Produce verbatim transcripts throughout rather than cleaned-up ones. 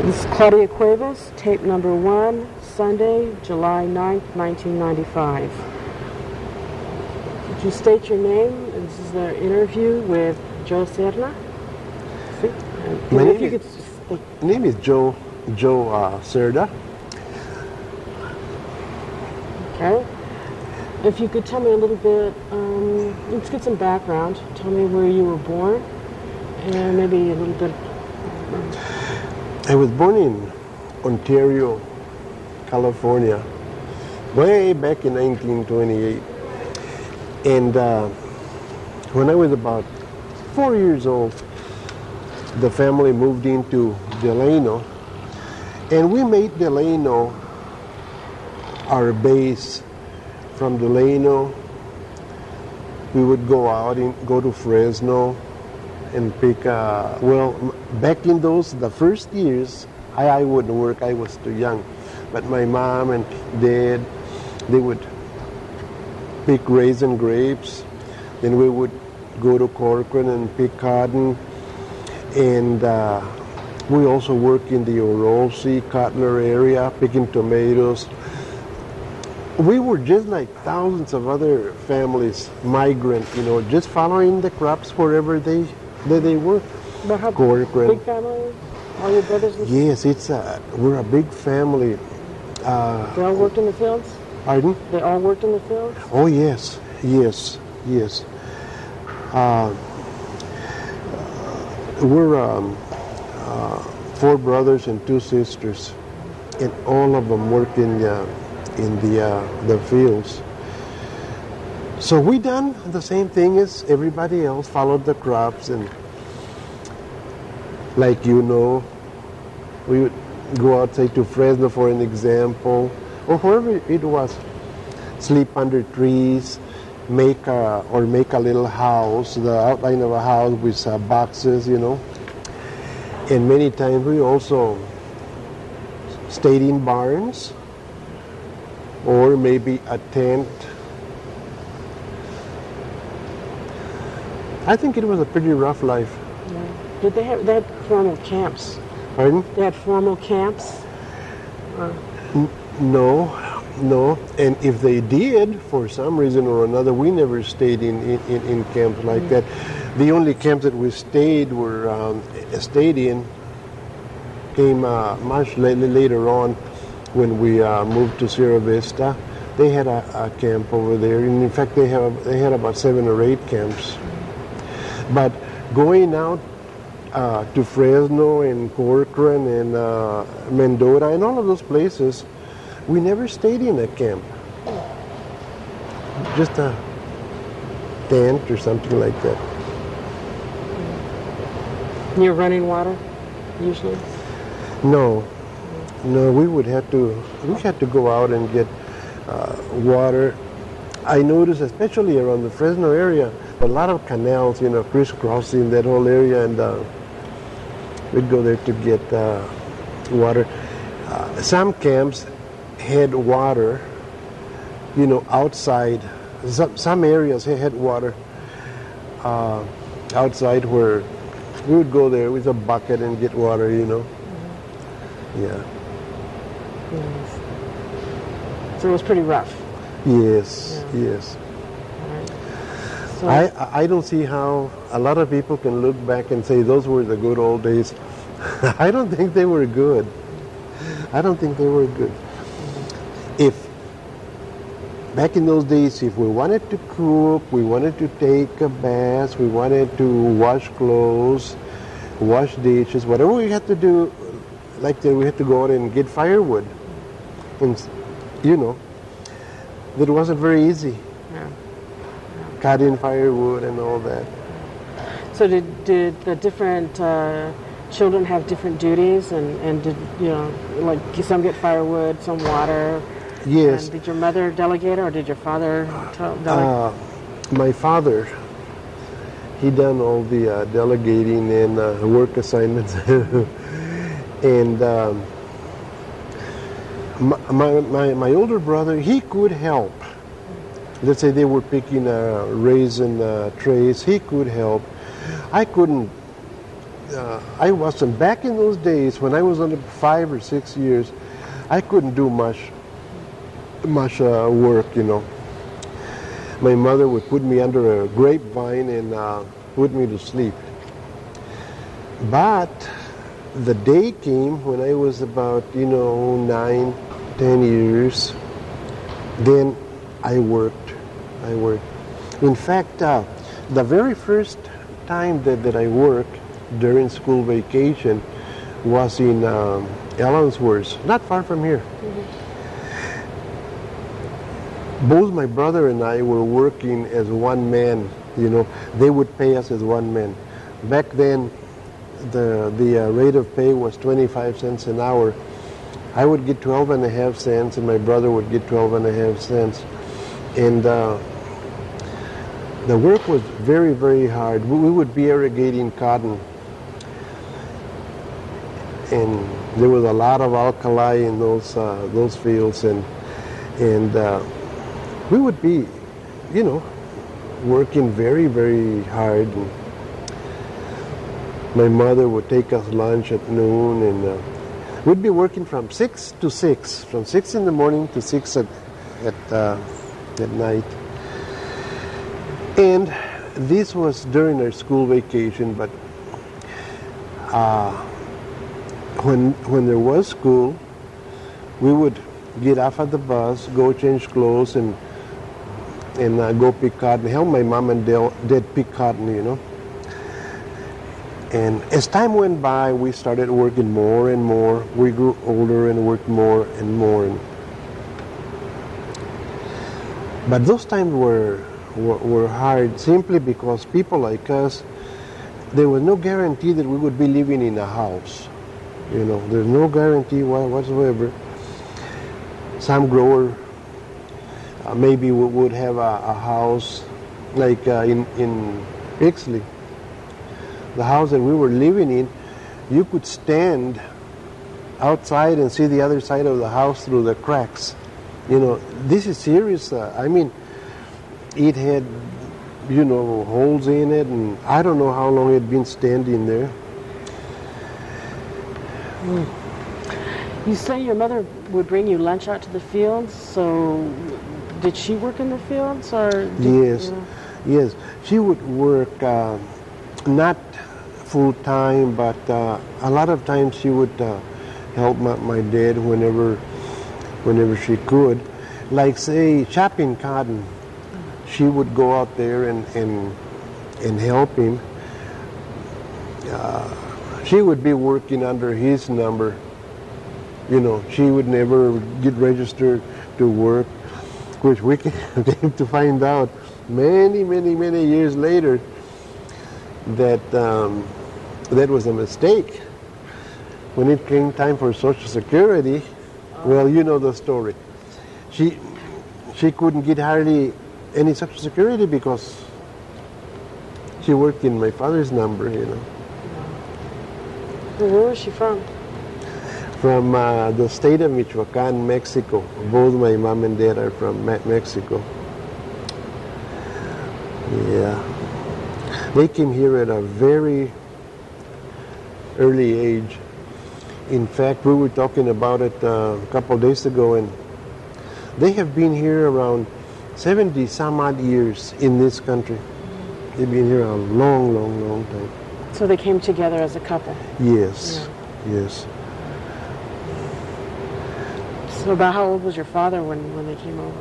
This is Claudia Cuevas, tape number one, Sunday, July ninth, nineteen ninety-five. Would you state your name? This is the interview with Joe Serna. My name, is, name is Joe Joe uh, Serna. Okay. If you could tell me a little bit, um, let's get some background. Tell me where you were born, and maybe a little bit. I was born in Ontario, California, way back in nineteen twenty-eight. And uh, when I was about four years old, the family moved into Delano, and we made Delano our base. From Delano, we would go out and go to Fresno and pick, uh, well, back in those, the first years, I, I wouldn't work, I was too young. But my mom and dad, they would pick raisin grapes. Then we would go to Corcoran and pick cotton. And uh, we also work in the Orosi, Cutler area, picking tomatoes. We were just like thousands of other families, migrant, you know, just following the crops wherever they that they were. But how Corcoran. Big family? All your brothers and sisters? Yes, it's a, we're a big family. Uh, They all worked in the fields? Pardon? They all worked in the fields? Oh, yes, yes, yes. Uh, we're um, uh, four brothers and two sisters, and all of them work in uh, in the uh, the fields. So we done the same thing as everybody else, followed the crops, and like you know, we would go out, say, to Fresno for an example, or wherever it was, sleep under trees, make a, or make a little house, the outline of a house with uh, boxes, you know. And many times we also stayed in barns, or maybe a tent. I think it was a pretty rough life. Yeah. Did they have, they had formal camps? Pardon? They had formal camps? Or? N- no, no. And if they did, for some reason or another, we never stayed in, in, in camps like mm-hmm. that. The only camps that we stayed were um, stayed in came uh, much later, later on when we uh, moved to Sierra Vista. They had a, a camp over there, and in fact, they have they had about seven or eight camps. But going out uh, to Fresno and Corcoran and uh, Mendota and all of those places, we never stayed in a camp. Just a tent or something like that. Near running water, usually? No, no. We would have to. We had to go out and get uh, water. I noticed, especially around the Fresno area, a lot of canals, you know, crisscrossing that whole area, and uh, we'd go there to get uh, water. Uh, some camps had water, you know, outside. Some, some areas had water uh, outside where we would go there with a bucket and get water, you know. Mm-hmm. Yeah. Yes. So it was pretty rough. Yes, yeah. yes. Right. So I, I don't see how a lot of people can look back and say those were the good old days. I don't think they were good. I don't think they were good. If back in those days, if we wanted to cook, we wanted to take a bath, we wanted to wash clothes, wash dishes, whatever we had to do, like that, we had to go out and get firewood. And, you know, that wasn't very easy. Yeah. Yeah. Cutting firewood and all that. So did, did the different uh, children have different duties, and, and did, you know, like some get firewood, some water? Yes. And did your mother delegate, or did your father tell, delegate? Uh, my father, he done all the uh, delegating and uh, work assignments. And um, my, my, my older brother, he could help. Let's say they were picking uh, raisin uh, trays, he could help. I couldn't uh, I wasn't, back in those days when I was under five or six years, I couldn't do much, much uh, work, you know. My mother would put me under a grapevine and uh, put me to sleep. But the day came when I was about, you know, nine, ten years. Then I worked. I worked. In fact, uh, the very first time that, that I worked during school vacation was in um, Ellensworth, not far from here. Mm-hmm. Both my brother and I were working as one man. You know, they would pay us as one man. Back then, the the uh, rate of pay was twenty-five cents an hour. I would get twelve and a half cents, and my brother would get twelve and a half cents. And uh, the work was very, very hard. We, we would be irrigating cotton, and there was a lot of alkali in those uh, those fields, and and uh, we would be, you know, working very, very hard. And my mother would take us lunch at noon, and uh, we'd be working from six to six, from six in the morning to six at at, uh, at night. And this was during our school vacation, but uh, when when there was school, we would get off at the bus, go change clothes, and and uh, go pick cotton. Help my mom and dad pick cotton, you know. And as time went by, we started working more and more. We grew older and worked more and more. And but those times were, were were hard simply because people like us, there was no guarantee that we would be living in a house. You know, there's no guarantee whatsoever. Some grower uh, maybe would have a, a house like uh, in in Pixley. The house that we were living in, you could stand outside and see the other side of the house through the cracks. You know, this is serious. Uh, I mean, it had, you know, holes in it, and I don't know how long it had been standing there. You say your mother would bring you lunch out to the fields, so did she work in the fields, or? Did, yes, you know? yes. She would work, uh, not full time, but uh, a lot of times she would uh, help my, my dad whenever, whenever she could. Like say chopping cotton, she would go out there and and, and help him. Uh, she would be working under his number. You know, she would never get registered to work, which we came to find out many, many, many years later that um, that was a mistake. When it came time for Social Security, well, you know the story. She she couldn't get hardly any Social Security because she worked in my father's number, you know. Well, where was she from? From uh, the state of Michoacan, Mexico. Both my mom and dad are from Me- Mexico. Yeah. They came here at a very early age. In fact, we were talking about it uh, a couple of days ago, and they have been here around seventy some odd years in this country. They've been here a long, long, long time. So they came together as a couple? Yes, yeah. yes. So about how old was your father when, when they came over?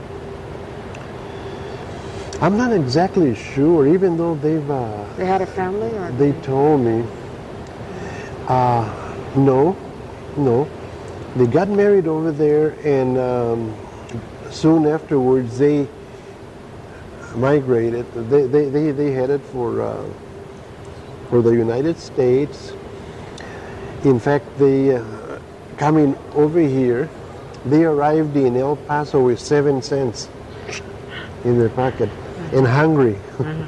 I'm not exactly sure, even though they've... Uh, they had a family? Or they told me. Uh, no, no. They got married over there, and um, soon afterwards they migrated. They, they, they, they headed for, uh, for the United States. In fact, they, uh, coming over here, they arrived in El Paso with seven cents in their pocket and hungry. Mm-hmm.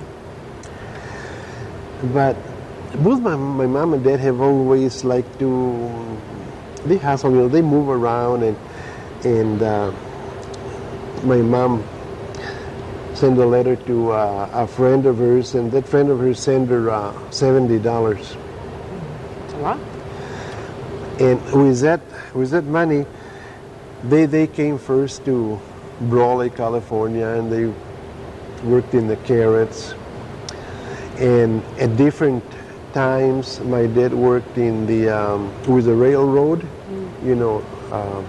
But both my, my mom and dad have always liked to, they hustle, you know, they move around, and and uh, my mom sent a letter to uh, a friend of hers, and that friend of hers sent her uh, seventy dollars. Wow. And with that, with that money, they they came first to Brawley, California, and they worked in the carrots. And at different times, my dad worked in the um, with the railroad, mm. you know, uh,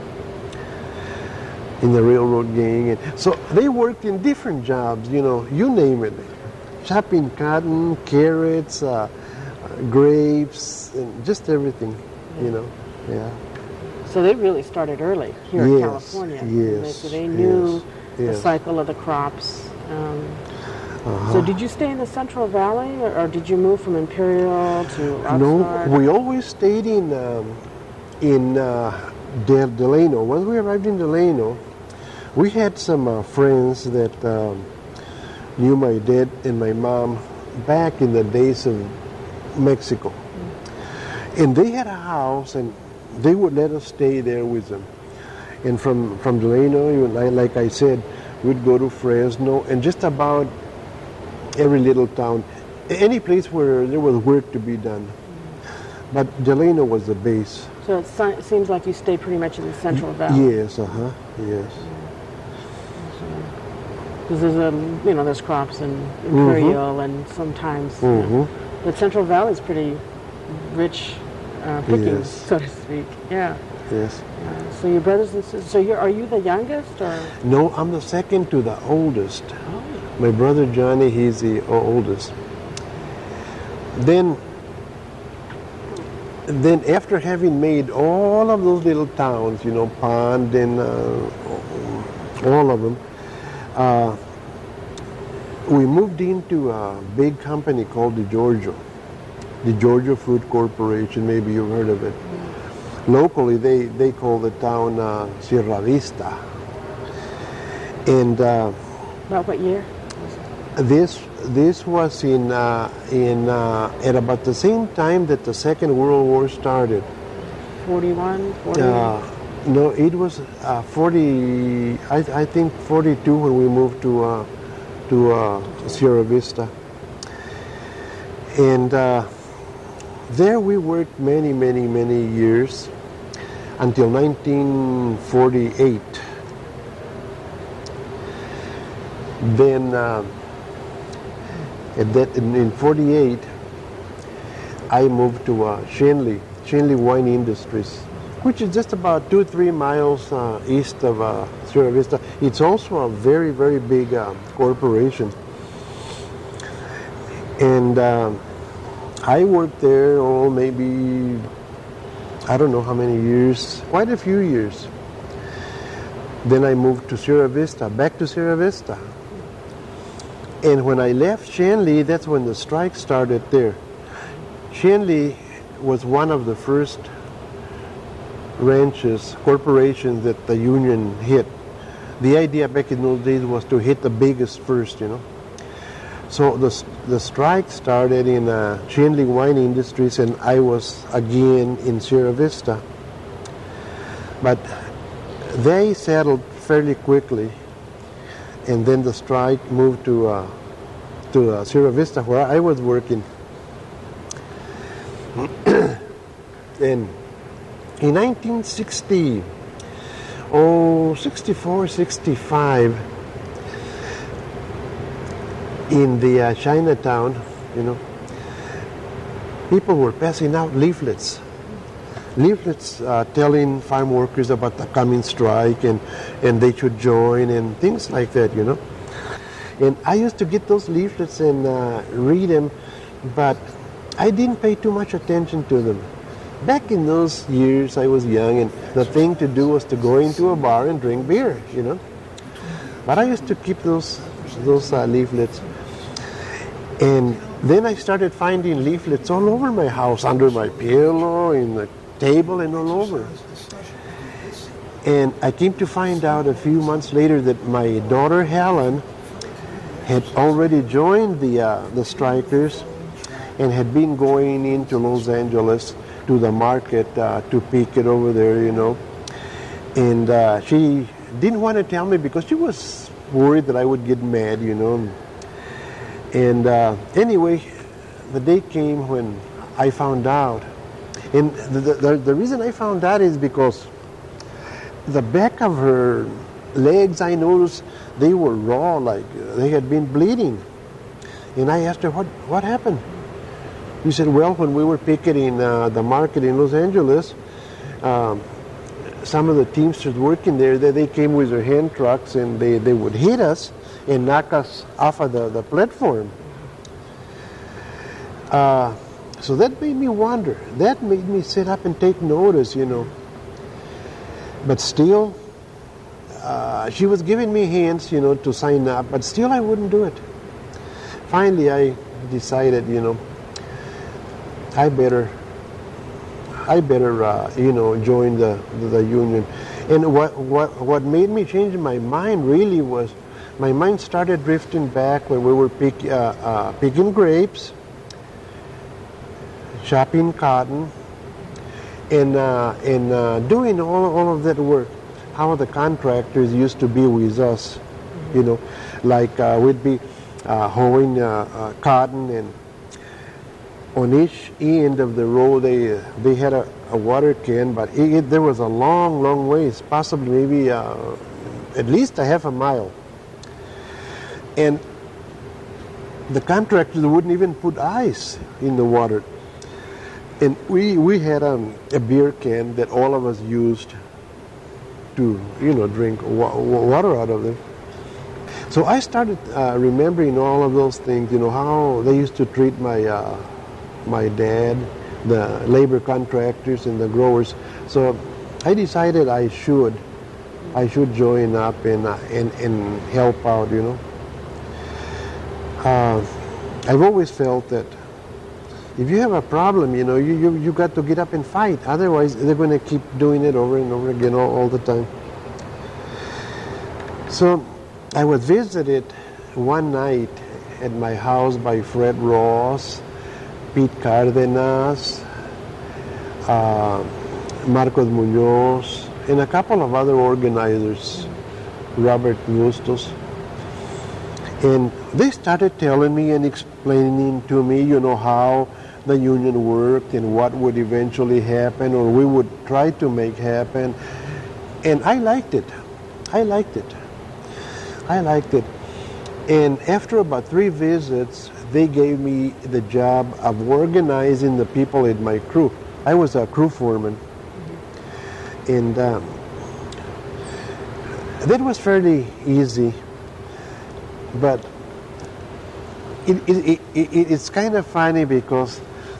in the railroad gang. And so they worked in different jobs, you know, you name it, chopping cotton, carrots, uh, grapes, and just everything, yeah. you know, yeah. So they really started early here yes, in California. Yes, So they knew yes, the yes. cycle of the crops. Um, uh-huh. So did you stay in the Central Valley, or, or did you move from Imperial to Oxnard? No, we always stayed in um, in uh, Del- Delano. Once we arrived in Delano, we had some uh, friends that um, knew my dad and my mom back in the days of Mexico. Mm. And they had a house, and they would let us stay there with them. And from, from Delano, you, like I said, we'd go to Fresno, and just about every little town, any place where there was work to be done. Mm. But Delano was the base. So it, si- it seems like you stayed pretty much in the Central Valley. Yes, uh-huh, yes. Because there's a, you know, there's crops in Imperial, mm-hmm. and sometimes, mm-hmm. you know, the Central Valley is pretty rich uh, pickings, yes. so to speak. Yeah. Yes. Uh, so your brothers and sisters. So you're, are you the youngest, or? No, I'm the second to the oldest. Oh. My brother Johnny, he's the oldest. Then, then after having made all of those little towns, you know, Pond and uh, all of them, uh, we moved into a big company called the Giorgio, the Giorgio Food Corporation. Maybe you've heard of it. Mm-hmm. Locally, they, they call the town uh, Sierra Vista. And uh, about what year? This this was in uh, in uh, at about the same time that the Second World War started. forty-one, forty-one Uh, no, it was uh, forty. I, I think forty-two when we moved to uh, to uh, Sierra Vista, and uh, there we worked many, many, many years until nineteen forty-eight. Then. Uh, At that, in, in forty-eight, I moved to uh, Shenley, Shenley Wine Industries, which is just about two, three miles uh, east of uh, Sierra Vista. It's also a very, very big uh, corporation. And uh, I worked there, oh, maybe, I don't know how many years, quite a few years. Then I moved to Sierra Vista, back to Sierra Vista. And when I left Shenley, that's when the strike started there. Shenley was one of the first ranches, corporations that the union hit. The idea back in those days was to hit the biggest first, you know. So the, the strike started in uh, Shenley Wine Industries, and I was again in Sierra Vista. But they settled fairly quickly. And then the strike moved to uh, to uh, Sierra Vista, where I was working. And in nineteen sixty, oh, sixty-four, sixty-five, in the uh, Chinatown, you know, people were passing out leaflets. Leaflets uh, telling farm workers about the coming strike, and, and they should join and things like that, you know. And I used to get those leaflets and uh, read them, but I didn't pay too much attention to them. Back in those years, I was young, and the thing to do was to go into a bar and drink beer, you know. But I used to keep those, those uh, leaflets. And then I started finding leaflets all over my house, under my pillow, in the table, and all over. And I came to find out a few months later that my daughter Helen had already joined the uh, the strikers and had been going into Los Angeles to the market uh, to pick it over there, you know. And uh, she didn't want to tell me because she was worried that I would get mad, you know. And uh, anyway, the day came when I found out. And the, the, the reason I found that is because the back of her legs, I noticed they were raw, like they had been bleeding. And I asked her, what, what happened? She said, well, when we were picketing uh, the market in Los Angeles, um, some of the Teamsters working there, they, they came with their hand trucks and they, they would hit us and knock us off of the, the platform. Uh, so that made me wonder. That made me sit up and take notice, you know. But still, uh, she was giving me hints, you know, to sign up, but still I wouldn't do it. Finally, I decided, you know, I better, I better, uh, you know, join the, the, the union. And what, what, what made me change my mind really was, my mind started drifting back when we were pick, uh, uh, picking grapes, chopping cotton, and, uh, and uh, doing all, all of that work. How the contractors used to be with us, you know, like uh, we'd be uh, hoeing uh, uh, cotton, and on each end of the row they uh, they had a, a water can, but it, it, there was a long, long ways, possibly maybe uh, at least a half a mile. And the contractors wouldn't even put ice in the water. And we, we had um, a beer can that all of us used to, you know, drink wa- water out of it. So I started uh, remembering all of those things, you know, how they used to treat my uh, my dad, the labor contractors and the growers. So I decided I should, I should join up and uh, and, and help out, you know. Uh, I've always felt that if you have a problem, you know, you, you, you got to get up and fight. Otherwise, they're going to keep doing it over and over again all, all the time. So I was visited one night at my house by Fred Ross, Pete Cardenas, uh, Marcos Munoz, and a couple of other organizers, Robert Bustos. And they started telling me and explaining to me, you know, how the union worked and what would eventually happen, or we would try to make happen. And I liked it. I liked it. I liked it. And after about three visits, they gave me the job of organizing the people in my crew. I was a crew foreman. Mm-hmm. And um, that was fairly easy. But it, it, it, it, it's kind of funny because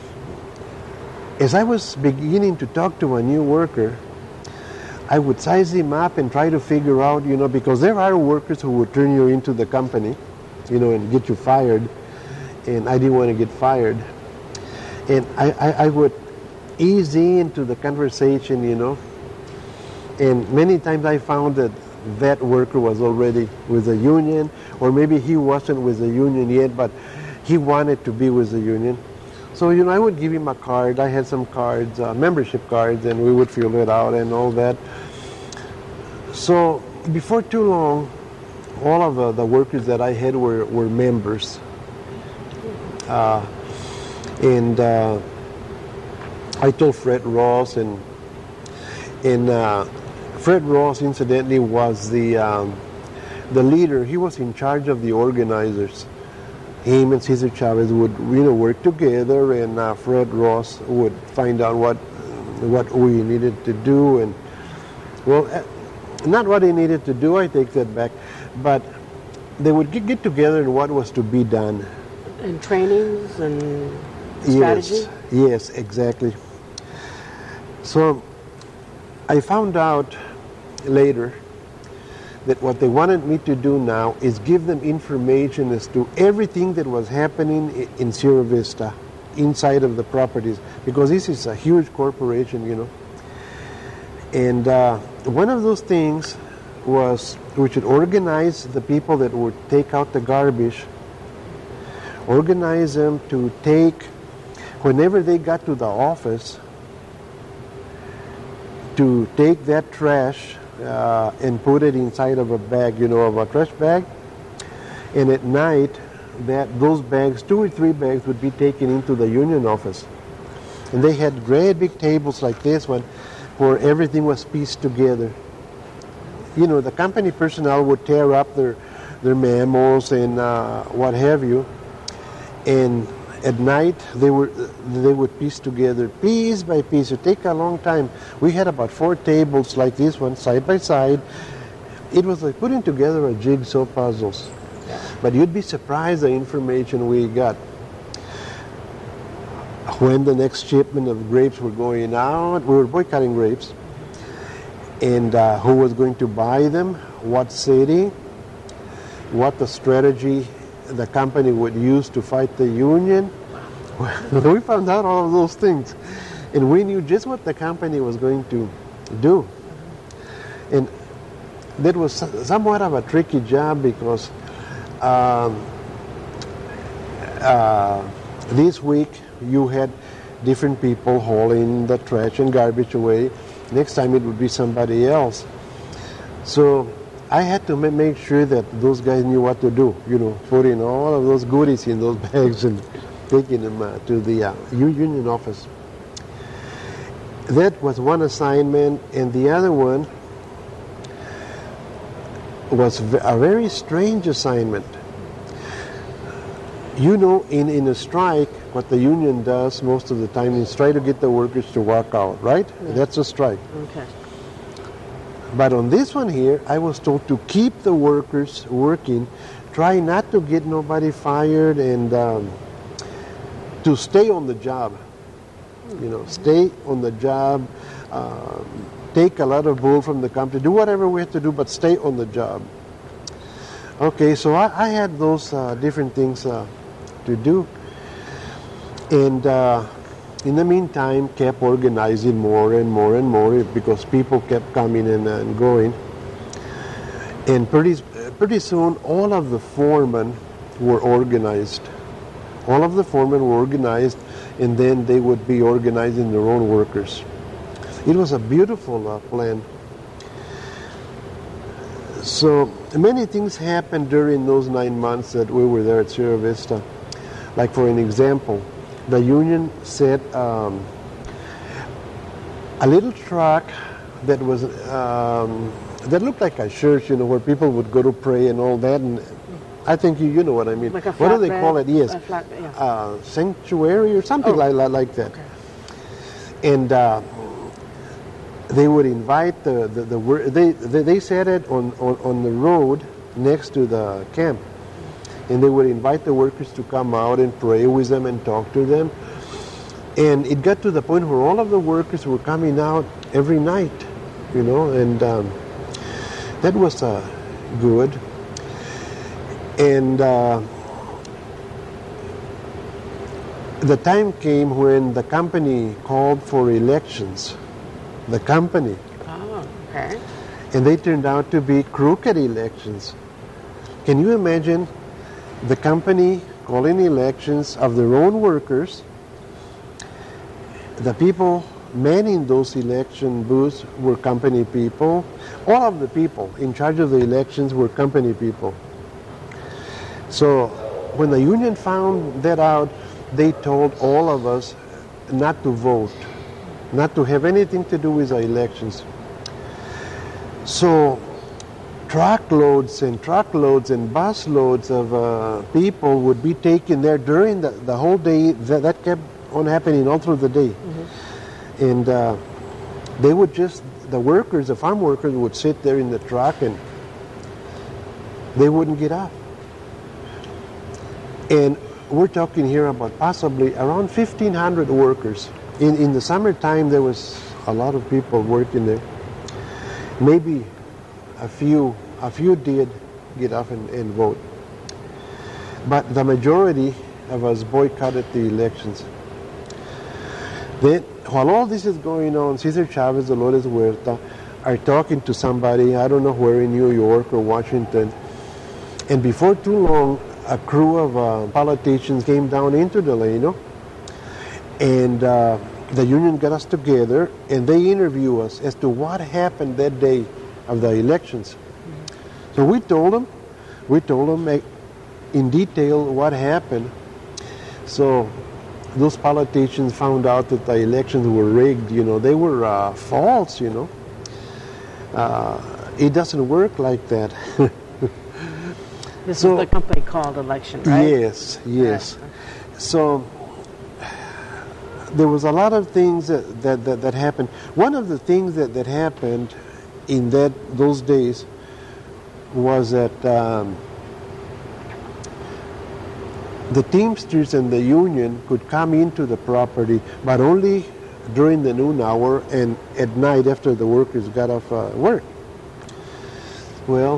as I was beginning to talk to a new worker, I would size him up and try to figure out, you know, because there are workers who would turn you into the company, you know, and get you fired. And I didn't want to get fired. And I, I, I would ease into the conversation, you know. And many times I found that that worker was already with the union, or maybe he wasn't with the union yet, but he wanted to be with the union. So, you know, I would give him a card. I had some cards, uh, membership cards, and we would fill it out and all that. So before too long, all of uh, the workers that I had were, were members. Uh, and uh, I told Fred Ross, and, and uh, Fred Ross, incidentally, was the um, the leader. He was in charge of the organizers. Him and Cesar Chavez would, you know, work together, and uh, Fred Ross would find out what what we needed to do, and well, uh, not what he needed to do. I take that back, but they would get, get together and what was to be done. And trainings and strategy. Yes, yes, exactly. So I found out later that what they wanted me to do now is give them information as to everything that was happening in Sierra Vista, inside of the properties, because this is a huge corporation, you know. And uh, one of those things was we should organize the people that would take out the garbage, organize them to take, whenever they got to the office, to take that trash uh, and put it inside of a bag, you know, of a trash bag. And at night, that those bags, two or three bags, would be taken into the union office. And they had great big tables like this one where everything was pieced together. You know, the company personnel would tear up their, their memos and uh, what have you. And at night, they were they would piece together piece by piece. It would take a long time. We had about four tables like this one, side by side. It was like putting together a jigsaw puzzles. But you'd be surprised the information we got. When the next shipment of grapes were going out, we were boycotting grapes. And uh, who was going to buy them, what city, what the strategy the company would use to fight the union. We found out all of those things. And we knew just what the company was going to do. And that was somewhat of a tricky job because um, uh, this week you had different people hauling the trash and garbage away. Next time it would be somebody else. So I had to make sure that those guys knew what to do, you know, putting all of those goodies in those bags and taking them uh, to the uh, union office. That was one assignment, and the other one was a very strange assignment. You know, in, in a strike, what the union does most of the time is try to get the workers to walk out, right? Yeah. That's a strike. Okay. But on this one here, I was told to keep the workers working, try not to get nobody fired, and um, to stay on the job. You know, stay on the job, uh, take a lot of bull from the company, do whatever we have to do, but stay on the job. Okay, so I, I had those uh, different things uh, to do. And uh, in the meantime, kept organizing more and more and more because people kept coming in and going. And pretty, pretty soon, all of the foremen were organized. All of the foremen were organized, and then they would be organizing their own workers. It was a beautiful uh, plan. So many things happened during those nine months that we were there at Sierra Vista. Like for an example, the union set um, a little truck that was um, that looked like a church, you know, where people would go to pray and all that. And I think you you know what I mean. Like a what do they bed, call it? Yes, flat, yeah. uh, sanctuary or something oh. like like that. Okay. And uh, they would invite the the, the they, they they set it on, on on the road next to the camp. And they would invite the workers to come out and pray with them and talk to them. And it got to the point where all of the workers were coming out every night, you know, and um, that was uh, good. And uh, the time came when the company called for elections. The company. Oh, okay. And they turned out to be crooked elections. Can you imagine the company calling elections of their own workers? The people manning those election booths were company people. All of the people in charge of the elections were company people. So when the union found that out, they told all of us not to vote, not to have anything to do with the elections. So truckloads and truckloads and bus loads of uh, people would be taken there during the, the whole day. That, that kept on happening all through the day. Mm-hmm. And uh, they would just, the workers, the farm workers would sit there in the truck and they wouldn't get up. And we're talking here about possibly around fifteen hundred workers. In, in the summertime, there was a lot of people working there. Maybe a few A few did get up and, and vote. But the majority of us boycotted the elections. Then, while all this is going on, Cesar Chavez, Dolores Huerta are talking to somebody, I don't know where, in New York or Washington. And before too long, a crew of uh, politicians came down into Delano. And uh, the union got us together, and they interviewed us as to what happened that day of the elections. So we told them, we told them in detail what happened. So those politicians found out that the elections were rigged, you know, they were uh, false, you know. Uh, it doesn't work like that. This So- is the company called election, right? Yes, yes. Right. So there was a lot of things that, that, that, that happened. One of the things that, that happened in that those days was that um, the Teamsters and the union could come into the property, but only during the noon hour and at night after the workers got off uh, work. Well,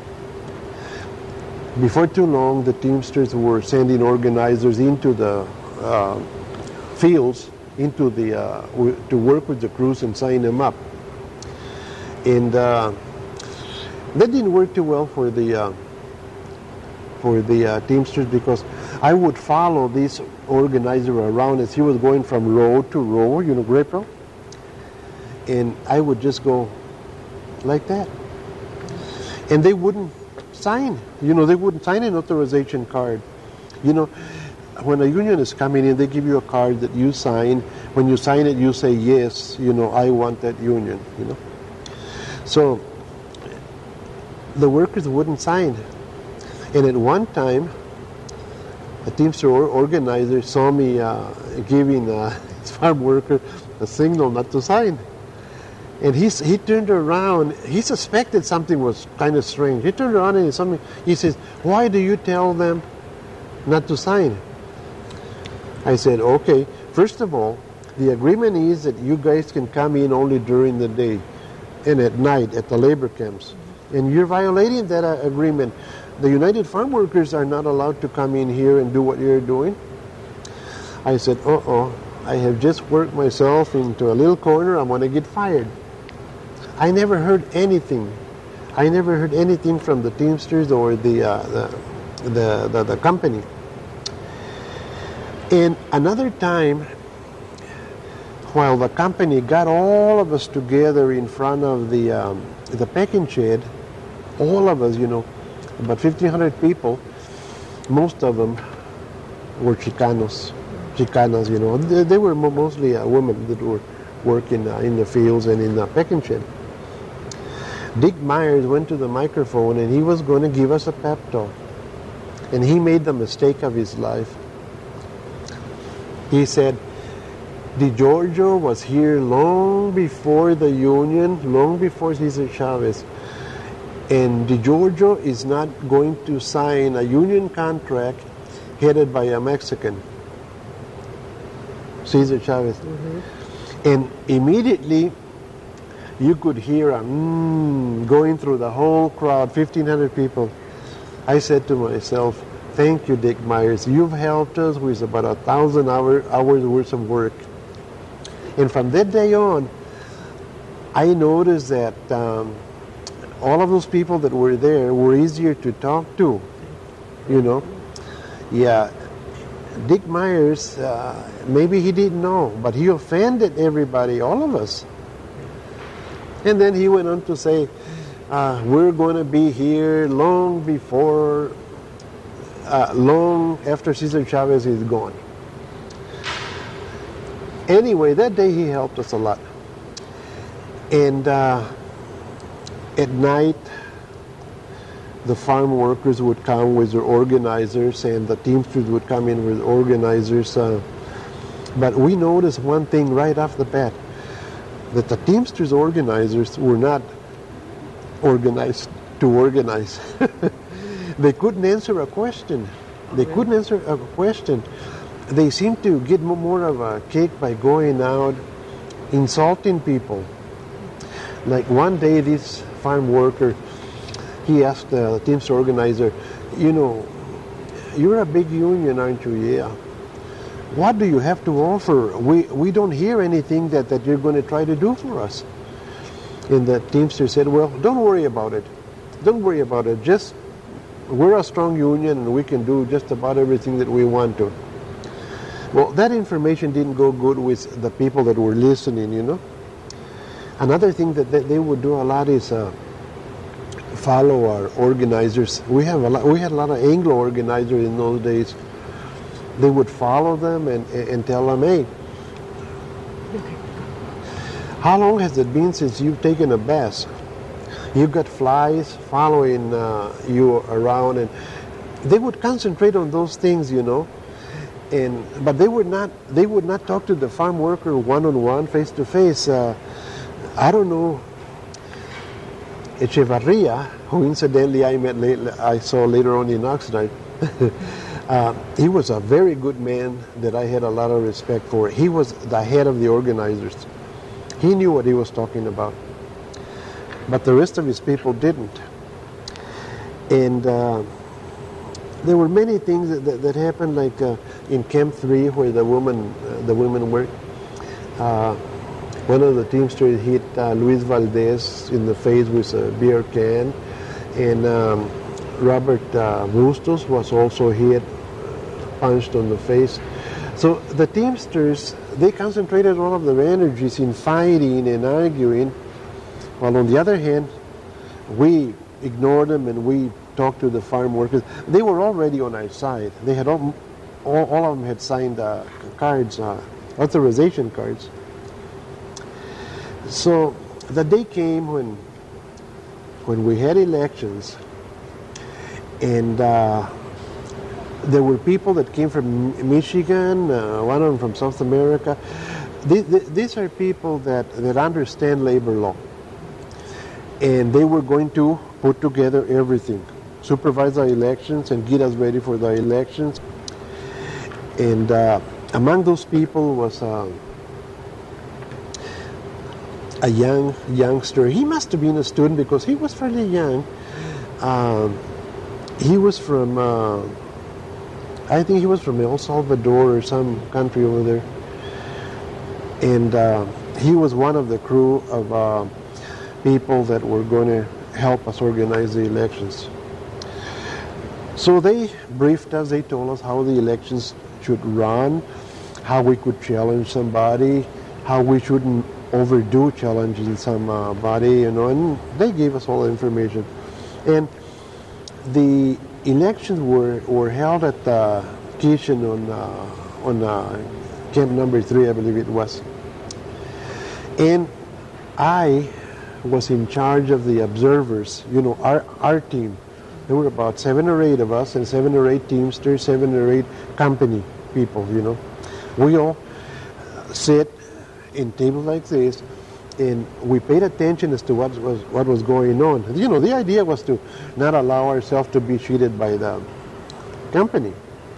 before too long, the Teamsters were sending organizers into the uh, fields, into the uh, w- to work with the crews and sign them up. And uh, that didn't work too well for the uh, for the uh, Teamsters, because I would follow this organizer around as he was going from row to row, you know, grape row, and I would just go like that, and they wouldn't sign. You know, they wouldn't sign an authorization card. You know, when a union is coming in, they give you a card that you sign. When you sign it, you say, yes, you know, I want that union, you know. So the workers wouldn't sign. And at one time, a Teamster or- organizer saw me uh, giving uh, his farm worker a signal not to sign. And he, he turned around, he suspected something was kind of strange. He turned around and he, saw me, he says, why do you tell them not to sign? I said, okay, first of all, the agreement is that you guys can come in only during the day and at night at the labor camps. And you're violating that uh, agreement. The United Farm Workers are not allowed to come in here and do what you're doing. I said, uh-oh, I have just worked myself into a little corner. I'm going to get fired. I never heard anything. I never heard anything from the Teamsters or the, uh, the, the, the, the company. And another time, while the company got all of us together in front of the, um, the packing shed, all of us, you know, about fifteen hundred people, most of them were Chicanos, Chicanas, you know. They, they were mo- mostly uh, women that were working uh, in the fields and in the packing shed. Dick Myers went to the microphone and he was going to give us a pep talk. And he made the mistake of his life. He said, DeGiorgio was here long before the union, long before Cesar Chavez. And DeGiorgio is not going to sign a union contract headed by a Mexican, Cesar Chavez. Mm-hmm. And immediately you could hear a mmm going through the whole crowd, fifteen hundred people. I said to myself, thank you, Dick Myers. You've helped us with about a thousand hour, hours worth of work. And from that day on, I noticed that um, all of those people that were there were easier to talk to, you know. Yeah, Dick Myers, uh, maybe he didn't know, but he offended everybody, all of us. And then he went on to say, uh, we're going to be here long before, uh, long after Cesar Chavez is gone. Anyway, that day he helped us a lot. And uh, at night, the farm workers would come with their organizers and the Teamsters would come in with organizers. Uh, but we noticed one thing right off the bat, that the Teamsters organizers were not organized to organize. They couldn't answer a question. They couldn't answer a question. They seemed to get more of a kick by going out, insulting people. Like one day, this farm worker, he asked the Teamster organizer, you know, you're a big union, aren't you? Yeah. What do you have to offer? We we don't hear anything that, that you're going to try to do for us. And the Teamster said, well, don't worry about it. Don't worry about it. Just, we're a strong union and we can do just about everything that we want to. Well, that information didn't go good with the people that were listening, you know. Another thing that they, they would do a lot is uh, follow our organizers. We have a lot, we had a lot of Anglo organizers in those days, they would follow them and, and tell them, hey, how long has it been since you've taken a bath? You've got flies following uh, you around, and they would concentrate on those things, you know. And but they would not they would not talk to the farm worker one on one, face to face. I don't know. Echevarria, who incidentally I met late, I saw later on in Oxnard. uh, he was a very good man that I had a lot of respect for. He was the head of the organizers. He knew what he was talking about, but the rest of his people didn't. And uh, there were many things that, that, that happened, like uh, in Camp Three, where the woman uh, the women worked. Uh, one of the teamsters hit uh, Luis Valdez in the face with a beer can, and um, Robert uh, Bustos was also hit, punched on the face. So the Teamsters, they concentrated all of their energies in fighting and arguing, while on the other hand, we ignored them and we talked to the farm workers. They were already on our side. They had all, all, all of them had signed uh, cards, uh, authorization cards. So the day came when, when we had elections, and uh, there were people that came from Michigan, uh, one of them from South America. These, these are people that, that understand labor law. And they were going to put together everything, supervise the elections and get us ready for the elections. And uh, among those people was uh, a young youngster. He must have been a student because he was fairly young. Um, he was from... Uh, I think he was from El Salvador or some country over there. And uh, he was one of the crew of uh, people that were going to help us organize the elections. So they briefed us, they told us how the elections should run, how we could challenge somebody, how we shouldn't overdo challenging somebody, you know, and they gave us all the information. And the elections were, were held at the kitchen on uh, on uh, camp number three, I believe it was. And I was in charge of the observers, you know, our, our team. There were about seven or eight of us, and seven or eight teamsters, seven or eight company people, you know. We all sit in tables like this, and we paid attention as to what was what was going on. You know, the idea was to not allow ourselves to be cheated by the company.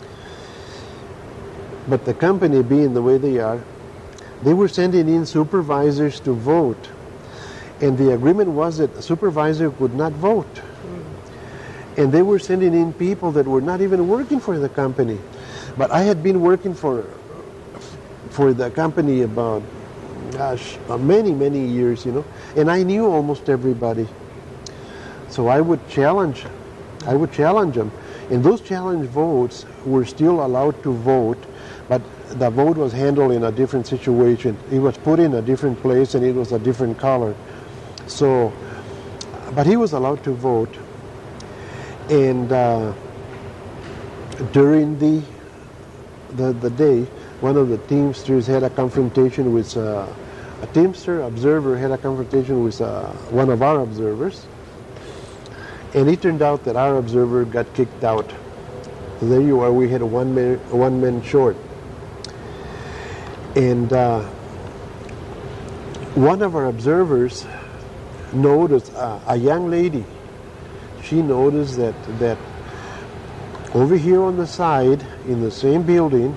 But the company, being the way they are, they were sending in supervisors to vote. And the agreement was that a supervisor could not vote. Mm. And they were sending in people that were not even working for the company. But I had been working for for the company about Gosh, uh, many, many years, you know, and I knew almost everybody. So I would challenge, I would challenge them. And those challenge votes were still allowed to vote, but the vote was handled in a different situation. It was put in a different place and it was a different color. So, but he was allowed to vote. And uh, during the, the, the day, one of the Teamsters had a confrontation with uh, a Teamster observer had a confrontation with uh, one of our observers, and it turned out that our observer got kicked out. So there you are. We had a one man, one man short, and uh, one of our observers noticed uh, a young lady. She noticed that that over here on the side in the same building,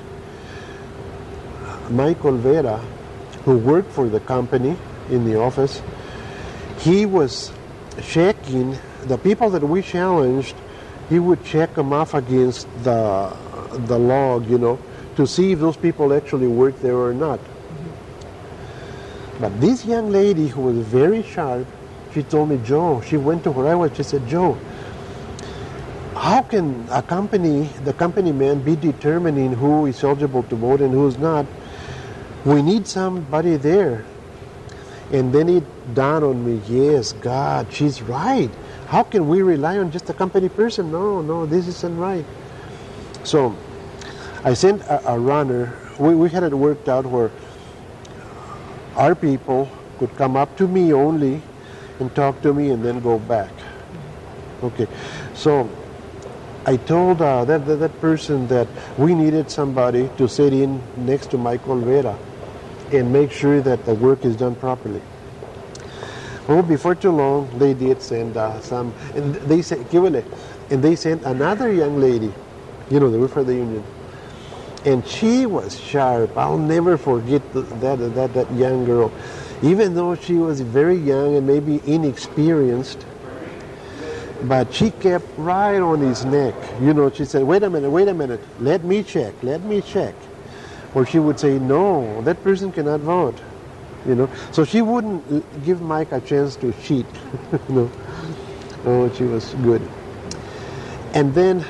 Michael Vera, who worked for the company in the office, he was checking the people that we challenged. He would check them off against the the log, you know, to see if those people actually worked there or not. Mm-hmm. But this young lady, who was very sharp, she told me, Joe, she went to where I was, she said, Joe, how can a company, the company man, be determining who is eligible to vote and who's not? We need somebody there. And then it dawned on me, yes, God, she's right. How can we rely on just a company person? No, no, this isn't right. So I sent a, a runner. We, we had it worked out where our people could come up to me only and talk to me and then go back. Okay, so I told uh, that, that that person that we needed somebody to sit in next to Michael Vera and make sure that the work is done properly. Well, before too long, they did send uh, some, and they said, and they sent another young lady, you know, they were for the union, and she was sharp. I'll never forget the, that, that that young girl, even though she was very young and maybe inexperienced. But she kept right on his neck. You know, she said, wait a minute, wait a minute, let me check, let me check. Or she would say, no, that person cannot vote. You know, so she wouldn't give Mike a chance to cheat. You know, oh, she was good. And then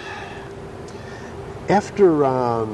after um,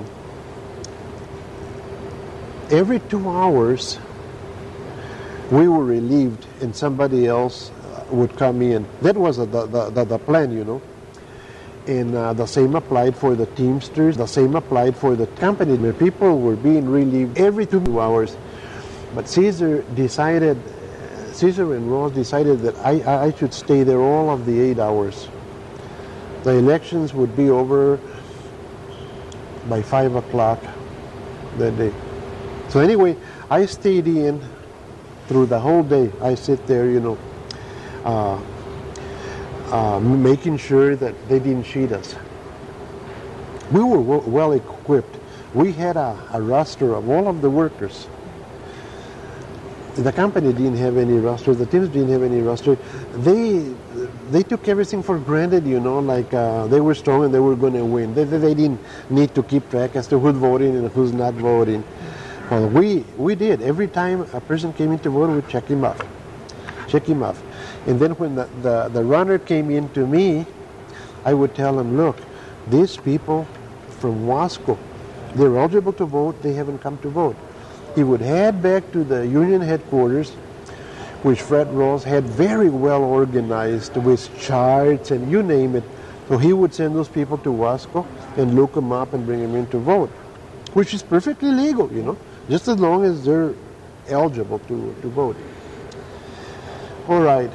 every two hours, we were relieved and somebody else would come in. That was the, the, the, the plan, you know. And uh, the same applied for the Teamsters, the same applied for the company, where people were being relieved every two hours. But Caesar decided, Caesar and Ross decided that I, I should stay there all of the eight hours. The elections would be over by five o'clock that day. So anyway, I stayed in through the whole day. I sit there, you know, uh, uh, making sure that they didn't cheat us. We were w- well equipped. We had a, a roster of all of the workers. The company didn't have any roster. The teams didn't have any roster. They they took everything for granted, you know, like uh, they were strong and they were going to win. They, they, they didn't need to keep track as to who's voting and who's not voting. Well, we, we did. Every time a person came in to vote, we'd check him off. Check him off. And then when the, the, the runner came in to me, I would tell him, look, these people from Wasco, they're eligible to vote, they haven't come to vote. He would head back to the union headquarters, which Fred Ross had very well organized with charts and you name it. So he would send those people to Wasco and look them up and bring them in to vote, which is perfectly legal, you know, just as long as they're eligible to, to vote. All right.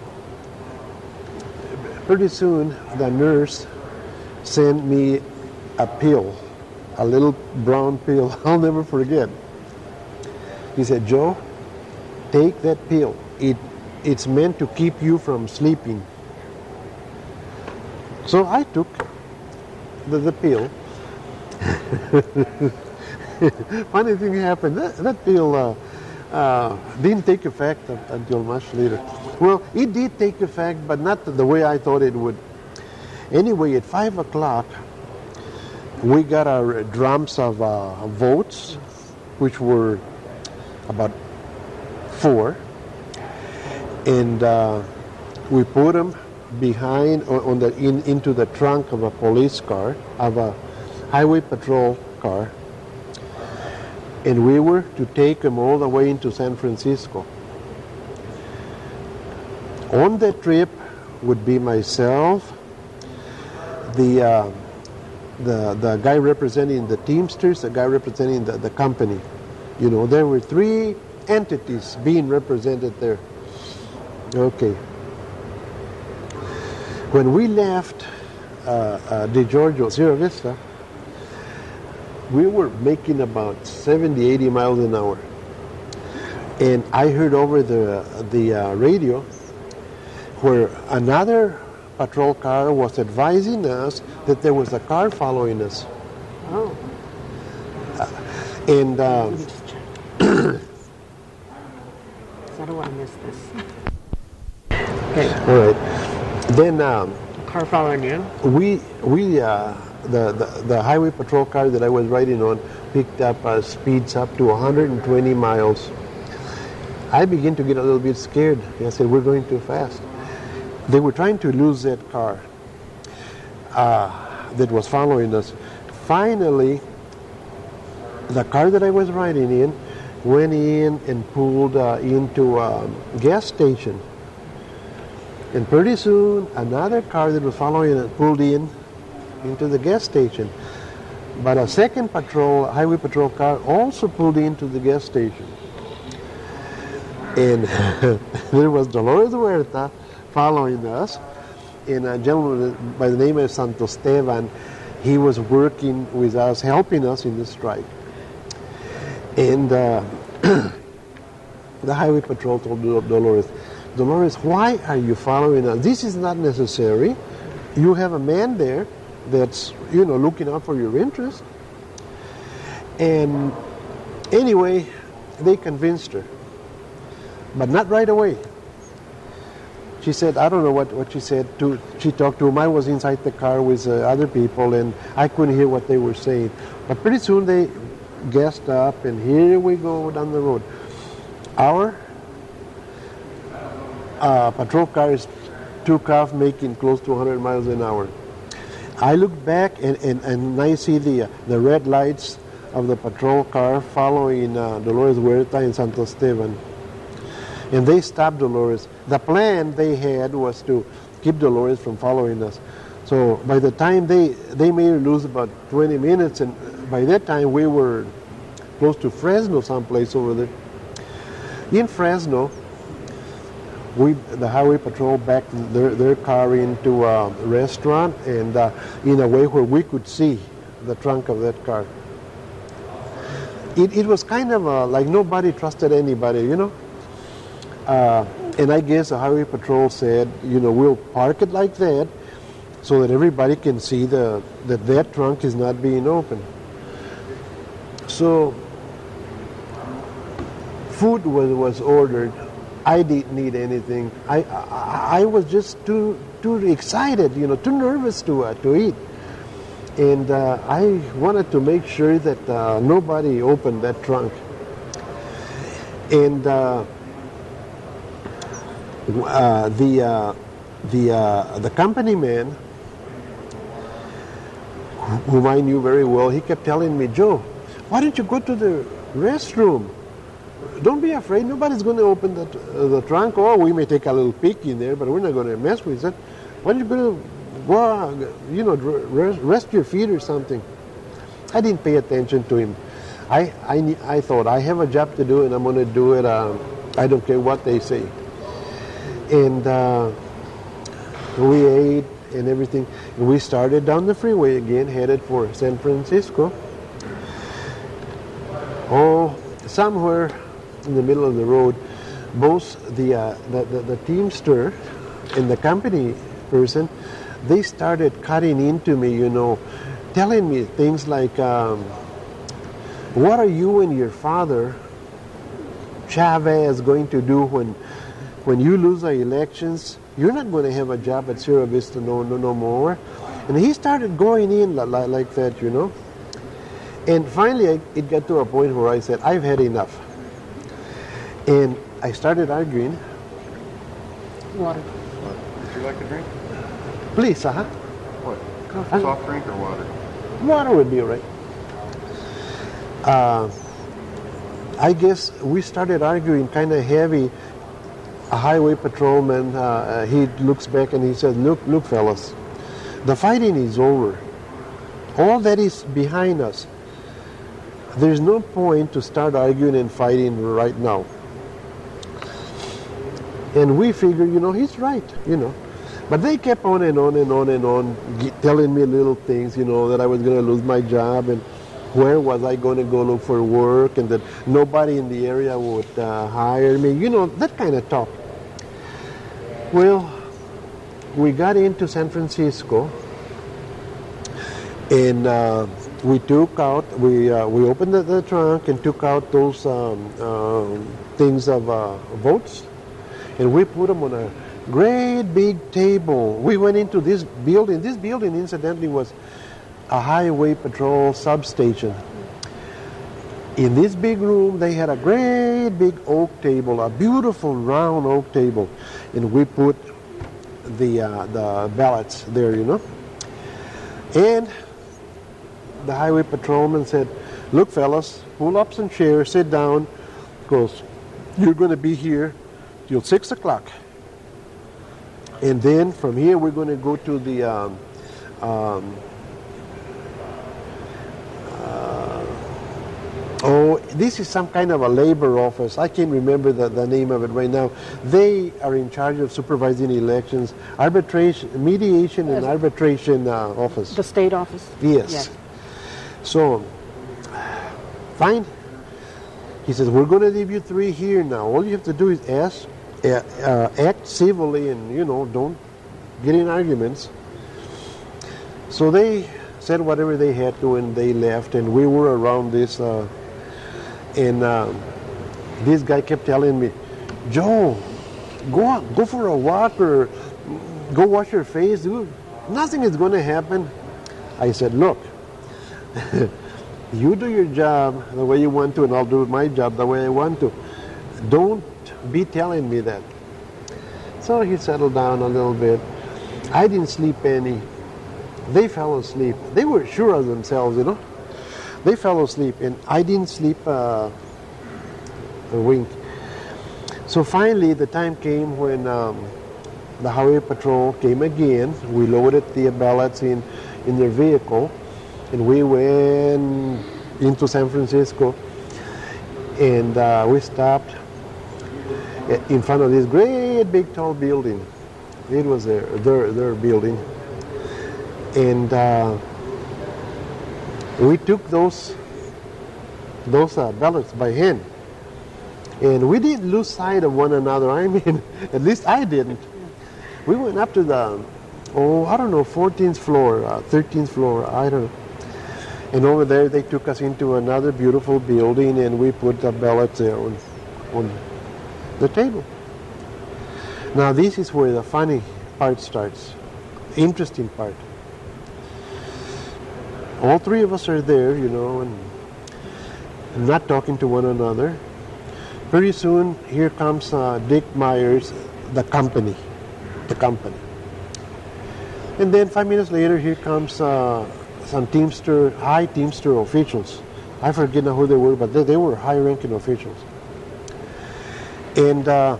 Pretty soon, the nurse sent me a pill, a little brown pill. I'll never forget. He said, Joe, take that pill. It, it's meant to keep you from sleeping. So I took the, the pill. Funny thing happened. That, that pill uh, uh, didn't take effect until much later. Well, it did take effect, but not the way I thought it would. Anyway, at five o'clock, we got our drums of uh, votes, which were about four, and uh, we put them behind on, on the in, into the trunk of a police car, of a highway patrol car, and we were to take them all the way into San Francisco. On that trip would be myself, the uh, the the guy representing the Teamsters, the guy representing the, the company. You know, there were three entities being represented there. Okay. When we left uh, uh, DeGiorgio, Sierra Vista, we were making about seventy, eighty miles an hour. And I heard over the, the uh, radio where another patrol car was advising us that there was a car following us. Oh. Uh, and... Uh, I don't want to miss this. Okay. All right. Then um, Car following you. we we uh, the, the the highway patrol car that I was riding on picked up uh, speeds up to one hundred twenty miles. I began to get a little bit scared. I said, "We're going too fast." They were trying to lose that car uh, that was following us. Finally, the car that I was riding in went in and pulled uh, into a gas station. And pretty soon, another car that was following it pulled in into the gas station. But a second patrol, highway patrol car also pulled into the gas station. And there was Dolores Huerta following us, and a gentleman by the name of Santo Esteban, he was working with us, helping us in the strike. And uh, the highway patrol told Dolores, Dolores, why are you following us? This is not necessary. You have a man there that's, you know, looking out for your interest. And anyway, they convinced her, but not right away. She said, I don't know what, what she said. To, she talked to him. I was inside the car with uh, other people, and I couldn't hear what they were saying. But pretty soon they gassed up, and here we go down the road. Our uh, patrol cars took off, making close to one hundred miles an hour. I looked back, and, and, and I see the, uh, the red lights of the patrol car following uh, Dolores Huerta and Santo Esteban. And they stopped Dolores. The plan they had was to keep Dolores from following us. So by the time they, they made her lose about twenty minutes, and by that time we were close to Fresno, someplace over there. In Fresno, we, the highway patrol backed their, their car into a restaurant, and uh, in a way where we could see the trunk of that car. It, it was kind of uh, like nobody trusted anybody, you know. Uh, and I guess the highway patrol said, you know, we'll park it like that so that everybody can see the, that that trunk is not being opened. So food was, was ordered. I didn't need anything. I, I, I was just too too excited, you know, too nervous to uh, to eat. And uh, I wanted to make sure that uh, nobody opened that trunk. And uh, Uh, the uh, the uh, the company man, whom I knew very well, he kept telling me, Joe, why don't you go to the restroom? Don't be afraid. Nobody's going to open the, uh, the trunk. Oh, we may take a little peek in there, but we're not going to mess with it. Why don't you go, go you know, rest, rest your feet or something? I didn't pay attention to him. I I, I thought I have a job to do, and I'm going to do it. Um, I don't care what they say. And uh, we ate and everything. And we started down the freeway again, headed for San Francisco. Oh, somewhere in the middle of the road, both the, uh, the, the, the teamster and the company person, they started cutting into me, you know, telling me things like, um, what are you and your father, Chavez, going to do when When you lose the elections? You're not going to have a job at Sierra Vista no, no, no more. And he started going in like, like that, you know. And finally, I, it got to a point where I said, I've had enough. And I started arguing. Water. Would you like a drink? Please, uh-huh. What? Coffee. Soft drink or water? Water would be all right. Uh, I guess we started arguing kind of heavy. A highway patrolman, uh, he looks back and he says, look, look, fellas, the fighting is over. All that is behind us. There's no point to start arguing and fighting right now. And we figured, you know, he's right, you know. But they kept on and on and on and on, telling me little things, you know, that I was going to lose my job and where was I going to go look for work, and that nobody in the area would uh, hire me, you know, that kind of talk. Well, we got into San Francisco, and uh, we took out, we uh, we opened the, the trunk and took out those um, uh, things of uh, votes, and we put them on a great big table. We went into this building. This building, incidentally, was a highway patrol substation. In this big room, they had a great big oak table, a beautiful round oak table, and we put the uh, the ballots there, you know. And the highway patrolman said, "Look, fellas, pull up some chairs, sit down, because you're going to be here till six o'clock. And then from here, we're going to go to the um, um, Oh, this is some kind of a labor office. I can't remember the, the name of it right now. They are in charge of supervising elections, arbitration, mediation and arbitration uh, office. The state office? Yes. Yes. So, fine. He says, we're going to leave you three here now. All you have to do is ask, uh, uh, act civilly and, you know, don't get in arguments. So they said whatever they had to and they left, and we were around this uh, and uh, this guy kept telling me, Joe, go out, go for a walk or go wash your face. Dude, nothing is going to happen. I said, look, you do your job the way you want to and I'll do my job the way I want to. Don't be telling me that. So he settled down a little bit. I didn't sleep any. They fell asleep. They were sure of themselves, you know. They fell asleep, and I didn't sleep uh, a wink. So finally, the time came when um, the highway patrol came again. We loaded the ballots in, in their vehicle, and we went into San Francisco, and uh, we stopped in front of this great big tall building. It was their, their, their building. And uh, we took those those uh, ballots by hand, and we didn't lose sight of one another. I mean, at least I didn't. We went up to the oh I don't know fourteenth floor, uh, thirteenth floor, I don't know. And over there they took us into another beautiful building, and we put the ballots there on on the table. Now this is where the funny part starts, interesting part. All three of us are there, you know, and not talking to one another. Pretty soon, here comes uh, Dick Myers, the company, the company. And then five minutes later, here comes uh, some Teamster, high Teamster officials. I forget now who they were, but they, they were high-ranking officials. And uh,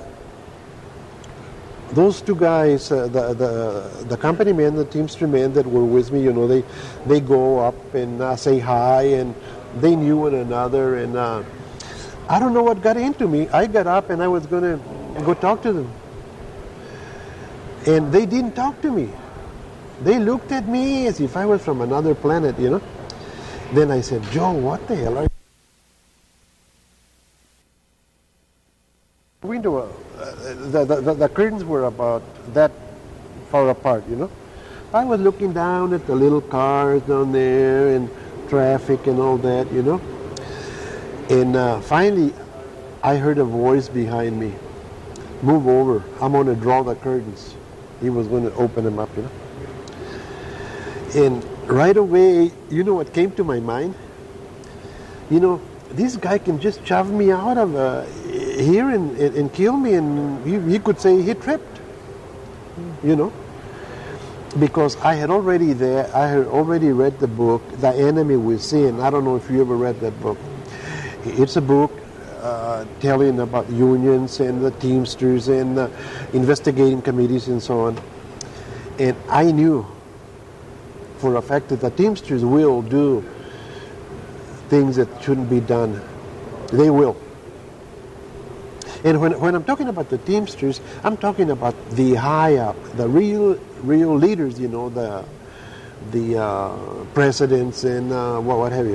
those two guys, uh, the, the the company men, the Teamster men that were with me, you know, they they go up and uh, say hi, and they knew one another. And uh, I don't know what got into me. I got up and I was going to go talk to them. And they didn't talk to me. They looked at me as if I was from another planet, you know. Then I said, Joe, what the hell are you? Window, uh, the, the, the curtains were about that far apart, you know. I was looking down at the little cars down there and traffic and all that, you know. And uh, finally, I heard a voice behind me. Move over. I'm going to draw the curtains. He was going to open them up, you know. And right away, you know what came to my mind? You know, this guy can just shove me out of uh, here and, and, and kill me, and he, he could say he tripped, you know. Because I had already there, I had already read the book, The Enemy Within. I don't know if you ever read that book. It's a book uh, telling about unions and the Teamsters and uh, investigating committees and so on. And I knew for a fact that the Teamsters will do things that shouldn't be done. They will. And when, when I'm talking about the Teamsters, I'm talking about the high up, the real real leaders, you know, the the uh, presidents and uh, what, what have you.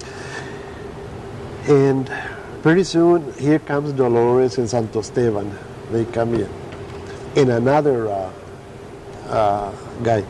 And pretty soon, here comes Dolores and Santo Esteban. They come in. And another uh, uh, guy.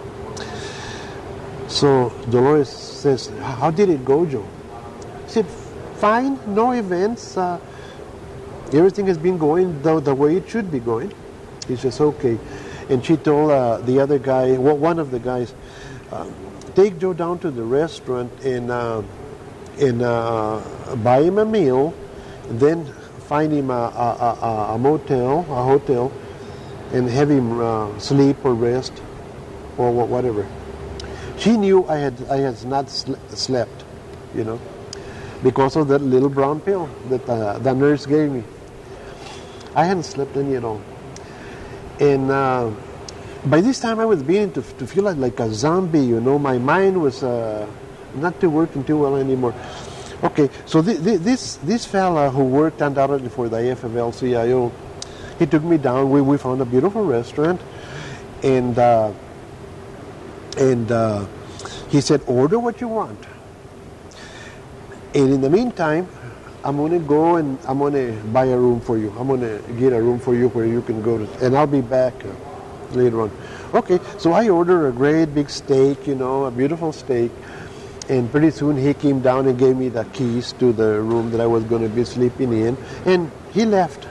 So Dolores says, how did it go, Joe? I said, fine, no events. Uh, everything has been going the, the way it should be going. He says, okay. And she told uh, the other guy, well, one of the guys, uh, take Joe down to the restaurant and uh, and uh, buy him a meal, and then find him a, a, a, a motel, a hotel, and have him uh, sleep or rest or whatever. She knew I had I had not sl- slept, you know, because of that little brown pill that uh, the nurse gave me. I hadn't slept any at all. And uh, by this time I was beginning to, to feel like, like a zombie, you know. My mind was uh, not too working too well anymore. Okay, so th- th- this this fella who worked undoubtedly for the A F F L C I O, he took me down. We we found a beautiful restaurant, and uh, and uh, he said, order what you want. And in the meantime, I'm gonna go and I'm gonna buy a room for you. I'm gonna get a room for you where you can go to, and I'll be back uh, later on. Okay, so I ordered a great big steak, you know, a beautiful steak. And pretty soon he came down and gave me the keys to the room that I was going to be sleeping in, and he left.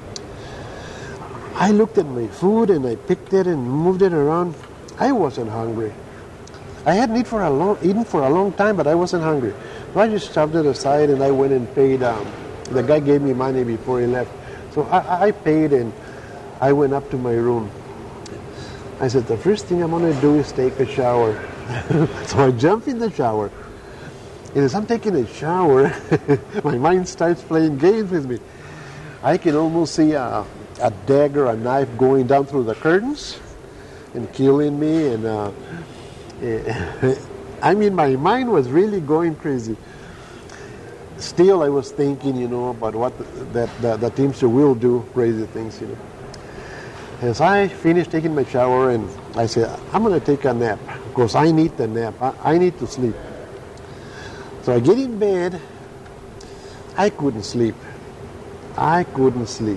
I looked at my food and I picked it and moved it around. I wasn't hungry. I hadn't eaten for a long, eaten for a long time, but I wasn't hungry. So I just shoved it aside and I went and paid. Um, the guy gave me money before he left. So I, I paid and I went up to my room. I said, the first thing I'm going to do is take a shower. So I jump in the shower. And as I'm taking a shower, my mind starts playing games with me. I can almost see a, a dagger, a knife going down through the curtains and killing me. And uh, I mean, my mind was really going crazy. Still, I was thinking, you know, about what the, that the, the Teamster will do, crazy things, you know. As I finished taking my shower, and I said, I'm going to take a nap, because I need the nap. I, I need to sleep. So I get in bed. I couldn't sleep. I couldn't sleep.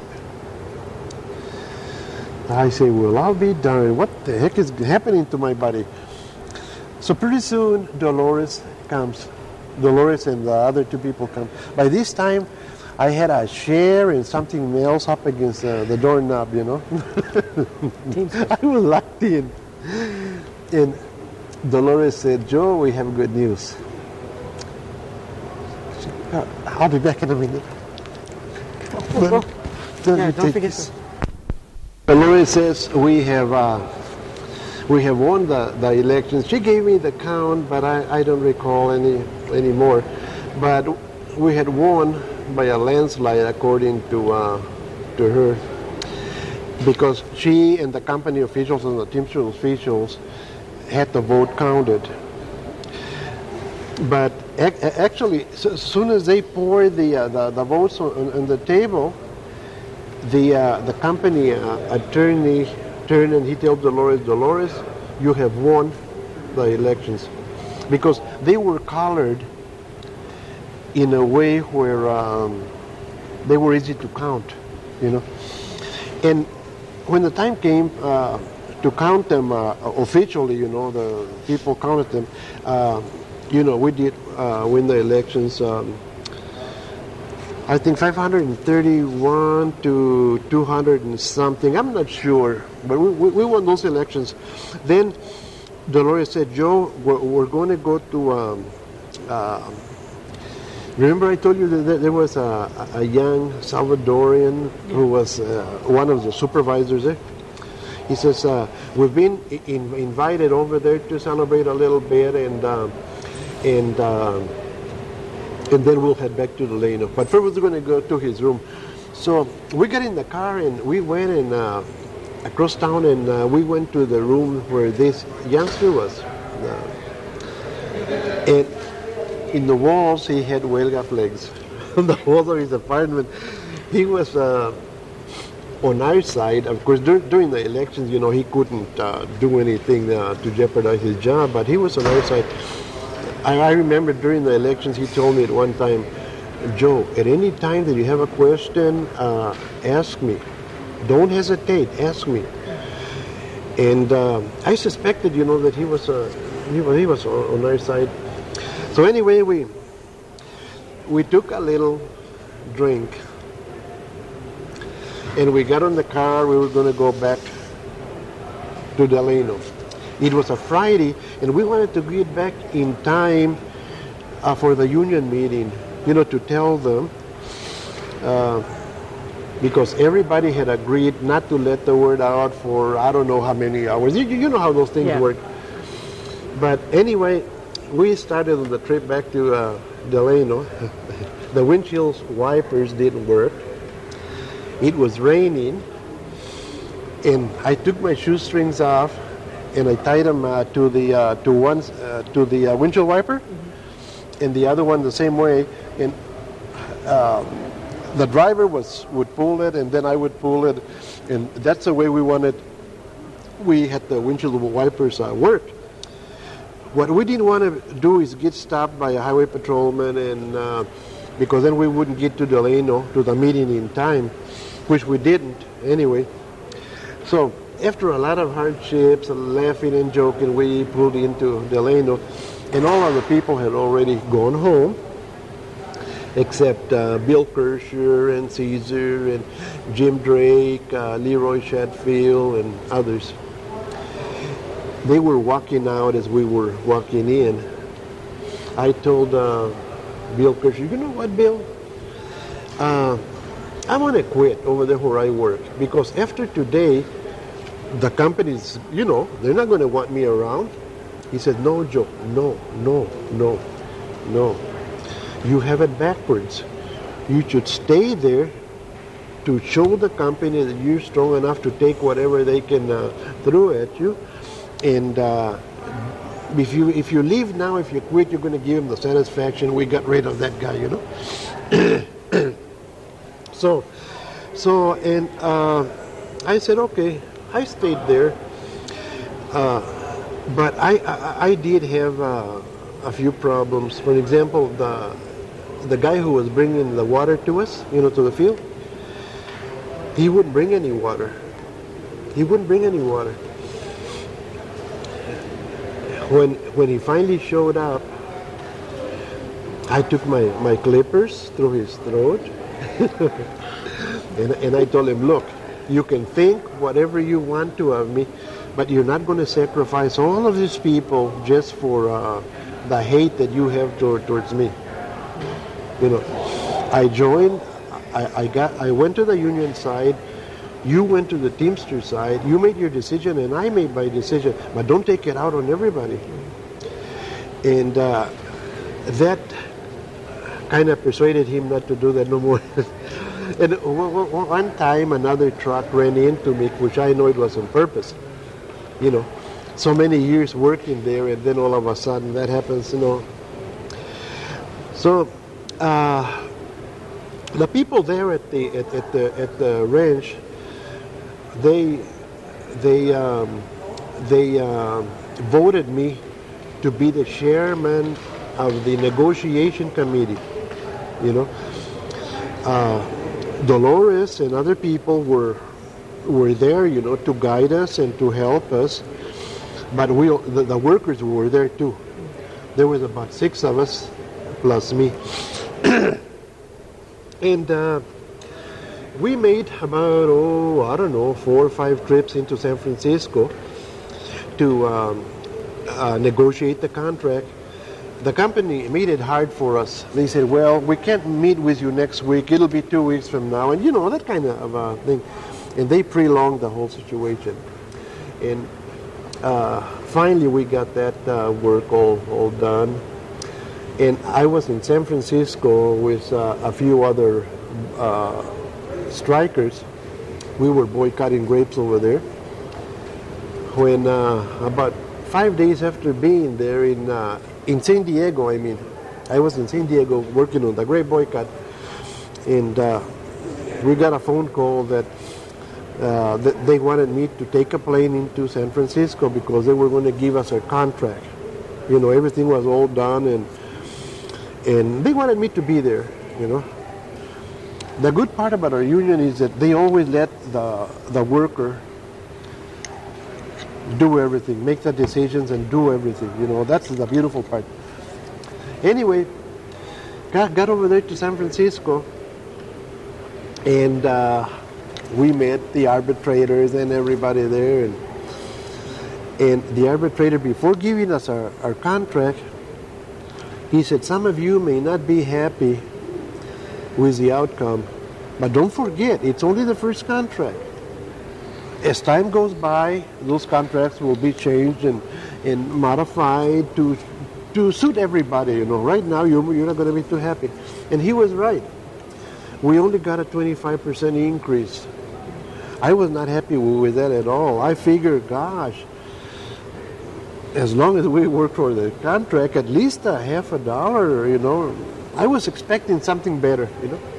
I say, well, I'll be darned. What the heck is happening to my body? So pretty soon, Dolores comes. Dolores and the other two people come. By this time, I had a chair and something else up against uh, the doorknob, you know. I was locked in. And Dolores said, Joe, we have good news. I'll be back in a minute. Well, Let yeah, me don't take forget this. to... Dolores says we have uh, we have won the, the elections. She gave me the count, but I, I don't recall any anymore. But we had won by a landslide, according to uh, to her, because she and the company officials and the Teamster officials had the vote counted. But ac- actually, so, as soon as they poured the uh, the, the votes on, on the table, the uh, the company uh, attorney turned and he told Dolores, Dolores, you have won the elections, because they were colored in a way where um, they were easy to count, you know. And when the time came uh, to count them uh, officially, you know, the people counted them. Uh, you know, we did uh, win the elections. Um, I think five hundred thirty-one to two hundred and something. I'm not sure, but we, we, we won those elections. Then Dolores said, Joe, we're, we're going to go to. Um, uh, remember, I told you that there was a, a young Salvadorian who was uh, one of the supervisors there. He says, uh, we've been in, invited over there to celebrate a little bit, and uh, and. Uh, And then we'll head back to Delano. But first we're going to go to his room. So we got in the car and we went and uh, across town, and uh, we went to the room where this youngster was. Uh, and in the walls he had huelga flags. On the walls of his apartment. He was uh, on our side. Of course, dur- during the elections, you know, he couldn't uh, do anything uh, to jeopardize his job, but he was on our side. I remember during the elections, he told me at one time, Joe, at any time that you have a question, uh, ask me. Don't hesitate, ask me. And uh, I suspected, you know, that he was uh, he was, he was on our side. So anyway, we we took a little drink, and we got on the car. We were going to go back to Delano. It was a Friday, and we wanted to get back in time uh, for the union meeting, you know, to tell them, uh, because everybody had agreed not to let the word out for I don't know how many hours. You, you know how those things Yeah. work. But anyway, we started on the trip back to uh, Delano. The windshield wipers didn't work. It was raining, and I took my shoestrings off, and I tied them uh, to the uh, to one uh, to the uh, windshield wiper, mm-hmm. and the other one the same way. And uh, the driver was would pull it, and then I would pull it, and that's the way we wanted. We had the windshield wipers uh, work. What we didn't want to do is get stopped by a highway patrolman, and uh, because then we wouldn't get to Delano, to the meeting in time, which we didn't anyway. So after a lot of hardships and laughing and joking, we pulled into Delano, and all of the people had already gone home, except uh, Bill Kersher and Caesar and Jim Drake, uh, Leroy Chatfield, and others. They were walking out as we were walking in. I told uh, Bill Kersher, you know what, Bill? Uh, I want to quit over there where I work, because after today, the companies, you know, they're not going to want me around. He said, no, Joe, no, no, no, no. You have it backwards. You should stay there to show the company that you're strong enough to take whatever they can uh, throw at you. And uh, if you if you leave now, if you quit, you're going to give them the satisfaction, we got rid of that guy, you know. so, so, and uh, I said, okay. I stayed there, uh, but I, I, I did have uh, a few problems. For example, the the guy who was bringing the water to us, you know, to the field, he wouldn't bring any water. He wouldn't bring any water. When when he finally showed up, I took my, my clippers through his throat, and, and I told him, look, you can think whatever you want to of me, but you're not going to sacrifice all of these people just for uh, the hate that you have toward, towards me. You know, I joined, I, I got, I went to the union side, you went to the Teamster side, you made your decision and I made my decision, but don't take it out on everybody. And uh, that kind of persuaded him not to do that no more. And one time another truck ran into me, which I know it was on purpose. You know, so many years working there, and then all of a sudden that happens, you know. So uh, the people there at the at, at the at the ranch, they they um, they uh, voted me to be the chairman of the negotiation committee. You know, uh, Dolores and other people were were there, you know, to guide us and to help us. But we, the, the workers were there too. There was about six of us, plus me. And uh, we made about, oh, I don't know, four or five trips into San Francisco to um, uh, negotiate the contract. The company made it hard for us. They said, well, we can't meet with you next week. It'll be two weeks from now. And, you know, that kind of uh, thing. And they prolonged the whole situation. And uh, finally we got that uh, work all, all done. And I was in San Francisco with uh, a few other uh, strikers. We were boycotting grapes over there. When uh, about five days after being there in uh, in San Diego, I mean, I was in San Diego working on the grape boycott, and uh, we got a phone call that uh, that they wanted me to take a plane into San Francisco because they were going to give us a contract. You know, everything was all done, and and they wanted me to be there, you know. The good part about our union is that they always let the the worker do everything, make the decisions and do everything, you know. That's the beautiful part. Anyway, got, got over there to San Francisco, and uh, we met the arbitrators and everybody there, and and the arbitrator, before giving us our, our contract, he said, some of you may not be happy with the outcome, but don't forget, it's only the first contract. As time goes by, those contracts will be changed and, and modified to to suit everybody, you know. Right now, you're, you're not going to be too happy. And he was right. We only got a twenty-five percent increase. I was not happy with that at all. I figured, gosh, as long as we work for the contract, at least a half a dollar, you know. I was expecting something better, you know.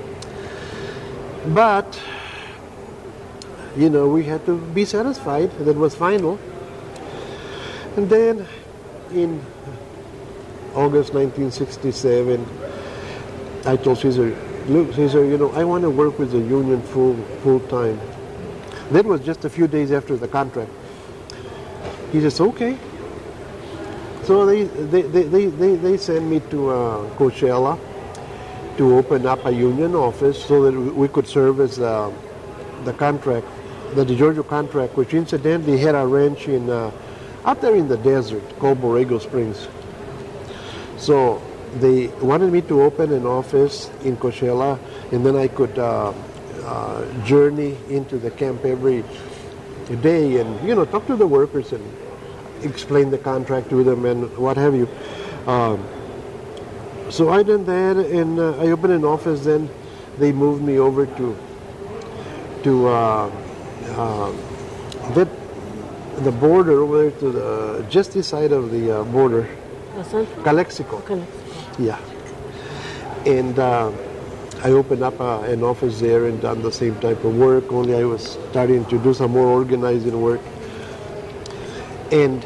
But, you know, we had to be satisfied. That was final. And then in August nineteen sixty-seven, I told Caesar, look, Caesar, you know, I want to work with the union full full time. That was just a few days after the contract. He says, okay. So they they, they, they, they, they sent me to uh, Coachella to open up a union office so that we could service uh, the contract, the DiGiorgio contract, which incidentally had a ranch in uh, out there in the desert called Borrego Springs. So they wanted me to open an office in Coachella, and then I could uh, uh, journey into the camp every day and, you know, talk to the workers and explain the contract to them and what have you. Um, so I did that, and uh, I opened an office. Then they moved me over to to uh, uh, that the border over there to the just this side of the uh, border, Calexico. Calexico. Yeah, and uh, I opened up uh, an office there and done the same type of work. Only I was starting to do some more organizing work, and.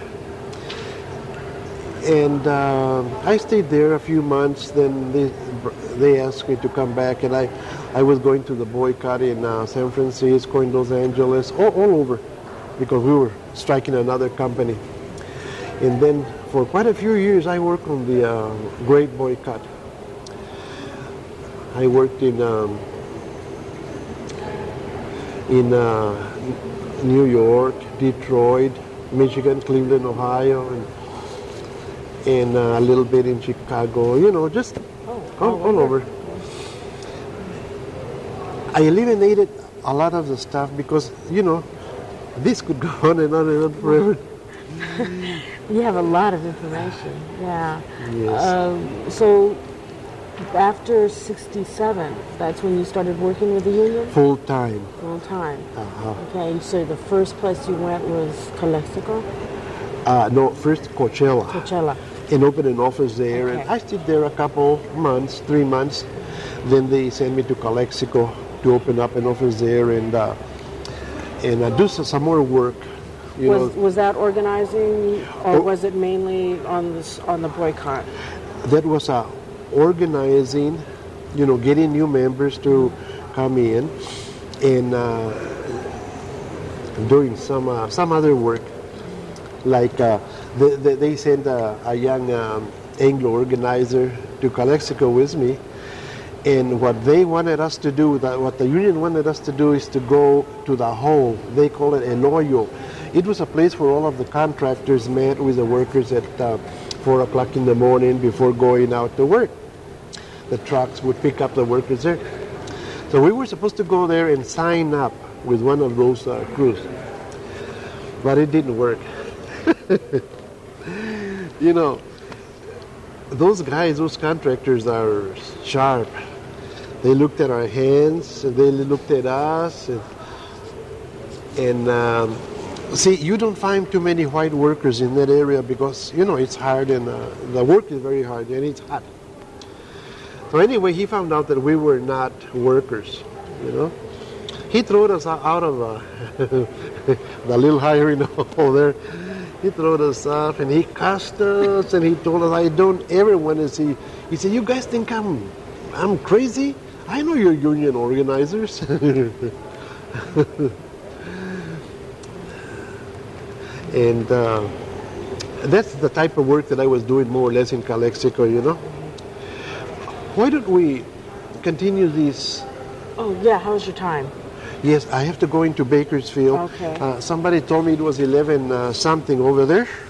And uh, I stayed there a few months. Then they they asked me to come back, and I, I was going to the boycott in uh, San Francisco, in Los Angeles, all, all over, because we were striking another company. And then for quite a few years, I worked on the uh, Great Boycott. I worked in um, in uh, New York, Detroit, Michigan, Cleveland, Ohio, and and uh, a little bit in Chicago, you know, just oh, all, all, all over. I eliminated a lot of the stuff because, you know, this could go on and on and on forever. You have a lot of information, yeah. Yes. Um, so after sixty-seven, that's when you started working with the union? Full time. Full time. Uh-huh. Okay, so the first place you went was Calexico? Uh, no, first Coachella. Coachella. And opened an office there. Okay. And I stayed there a couple months, three months. Then they sent me to Calexico to open up an office there and uh, and uh, do some, some more work. You Was, know, was that organizing, or Oh. was it mainly on this on the boycott? that was uh, organizing, you know, getting new members to come in and uh, doing some uh, some other work. Like uh, they, they, they sent a, a young um, Anglo organizer to Calexico with me, and what they wanted us to do, that what the union wanted us to do, is to go to the hole. They call it El Hoyo. It was a place where all of the contractors met with the workers at uh, four o'clock in the morning before going out to work. The trucks would pick up the workers there. So we were supposed to go there and sign up with one of those uh, crews, but it didn't work. You know, those guys, those contractors are sharp. They looked at our hands, and they looked at us, and, and um, see, you don't find too many white workers in that area because, you know, it's hard, and uh, the work is very hard, and it's hot. So anyway, he found out that we were not workers, you know. He threw us out of uh, the little hiring hole there. He threw us off, and he cussed us, and he told us, I don't ever want to see. He said, you guys think I'm, I'm crazy? I know you're union organizers. And uh, that's the type of work that I was doing more or less in Calexico, you know. Why don't we continue this? Oh, yeah, how was your time? Yes, I have to go into Bakersfield. Okay. Uh, somebody told me it was eleven uh, something over there.